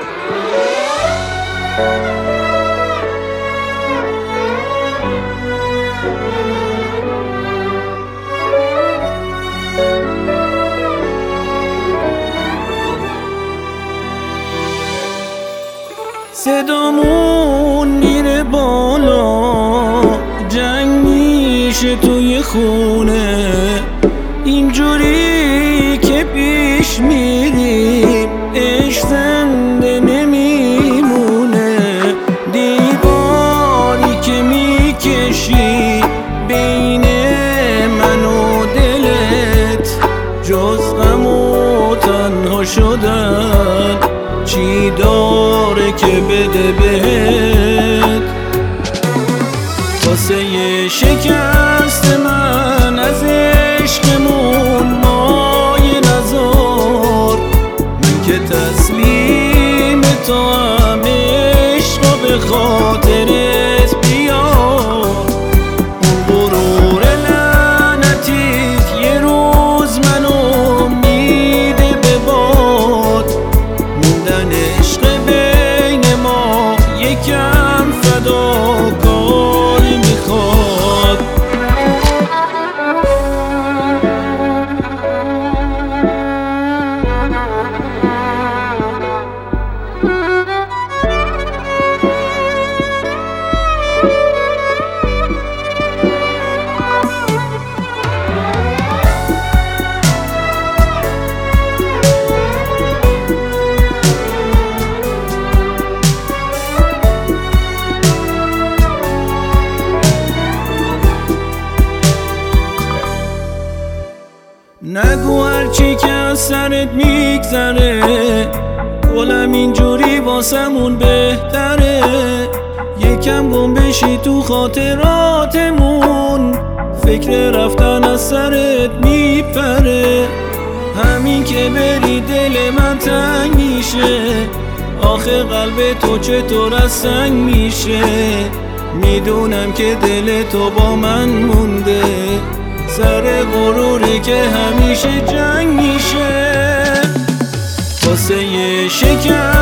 صدامون میره بالا، جنگ میشه توی خونه، اینجوری که پیش میریم عشق زنده نمیمونه. دیواری که میکشی بین من و دلت، جز غم و تنها شدن چی داره که بده بهت؟ واسه شکست من از عشقمون مایه نذار، من که تسلیم تو هم عشقا به خاطرت بیار. اون غرور لعنتیت یه روز منو میده به باد، موندن عشق بین ما یکم فداکاری میخواد. نگو هرچی که از سرت میگذره، گلم اینجوری واسمون بهتره. یکم گم بشی تو خاطراتمون، فکر رفتن از سرت میپره. همین که بری دل من تنگ میشه، آخه قلب تو چطور از سنگ میشه؟ میدونم که دل تو با من مونده، سر غروری که همیشه جنگ میشه. واسه شکست